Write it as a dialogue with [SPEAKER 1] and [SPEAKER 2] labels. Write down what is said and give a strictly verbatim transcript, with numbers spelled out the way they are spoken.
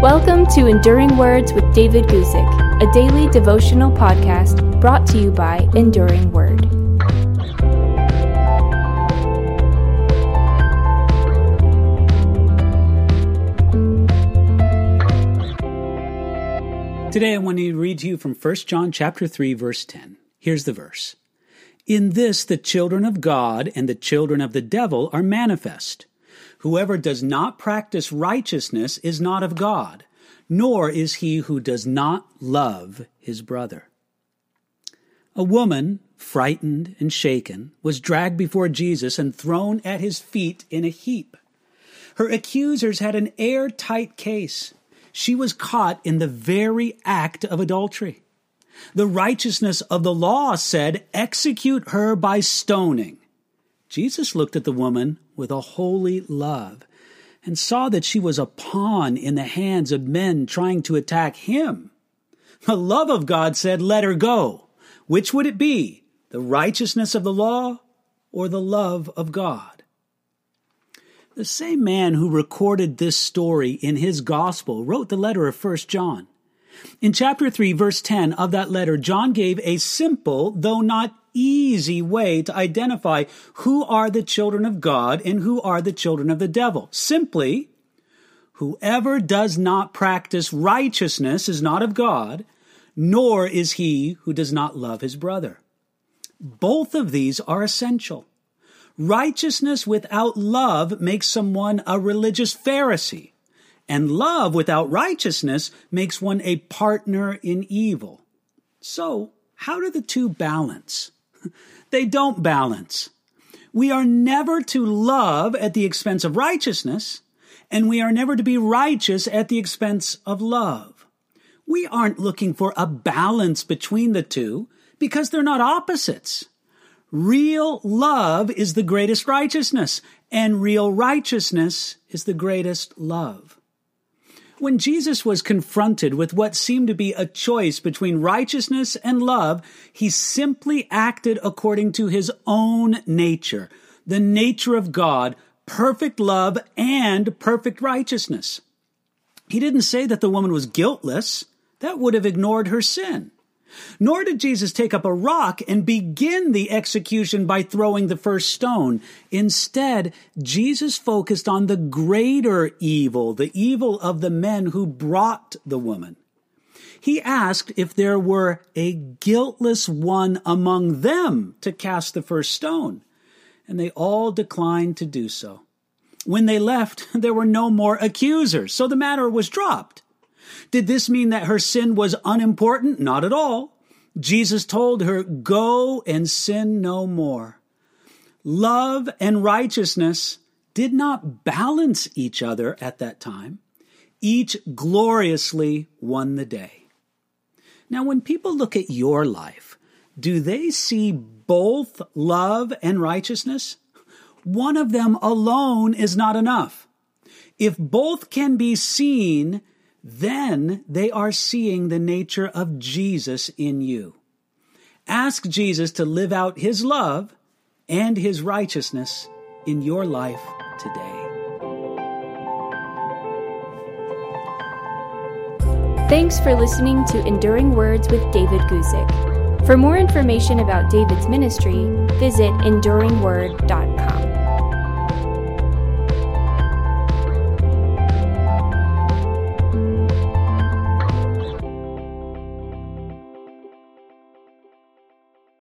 [SPEAKER 1] Welcome to Enduring Words with David Guzik, a daily devotional podcast brought to you by Enduring Word.
[SPEAKER 2] Today I want to read to you from First John chapter three, verse ten. Here's the verse. In this the children of God and the children of the devil are manifest. Whoever does not practice righteousness is not of God, nor is he who does not love his brother. A woman, frightened and shaken, was dragged before Jesus and thrown at his feet in a heap. Her accusers had an airtight case. She was caught in the very act of adultery. The righteousness of the law said, execute her by stoning. Jesus looked at the woman with a holy love and saw that she was a pawn in the hands of men trying to attack him. The love of God said, let her go. Which would it be, the righteousness of the law or the love of God? The same man who recorded this story in his gospel wrote the letter of First John. In chapter three, verse ten of that letter, John gave a simple, though not easy way to identify who are the children of God and who are the children of the devil. Simply, whoever does not practice righteousness is not of God, nor is he who does not love his brother. Both of these are essential. Righteousness without love makes someone a religious Pharisee, and love without righteousness makes one a partner in evil. So, how do the two balance? They don't balance. We are never to love at the expense of righteousness, and we are never to be righteous at the expense of love. We aren't looking for a balance between the two because they're not opposites. Real love is the greatest righteousness, and real righteousness is the greatest love. When Jesus was confronted with what seemed to be a choice between righteousness and love, he simply acted according to his own nature, the nature of God, perfect love and perfect righteousness. He didn't say that the woman was guiltless. That would have ignored her sin. Nor did Jesus take up a rock and begin the execution by throwing the first stone. Instead, Jesus focused on the greater evil, the evil of the men who brought the woman. He asked if there were a guiltless one among them to cast the first stone, and they all declined to do so. When they left, there were no more accusers, so the matter was dropped. Did this mean that her sin was unimportant? Not at all. Jesus told her, go and sin no more. Love and righteousness did not balance each other at that time. Each gloriously won the day. Now, when people look at your life, do they see both love and righteousness? One of them alone is not enough. If both can be seen, then they are seeing the nature of Jesus in you. Ask Jesus to live out his love and his righteousness in your life today.
[SPEAKER 1] Thanks for listening to Enduring Words with David Guzik. For more information about David's ministry, visit enduring word dot com.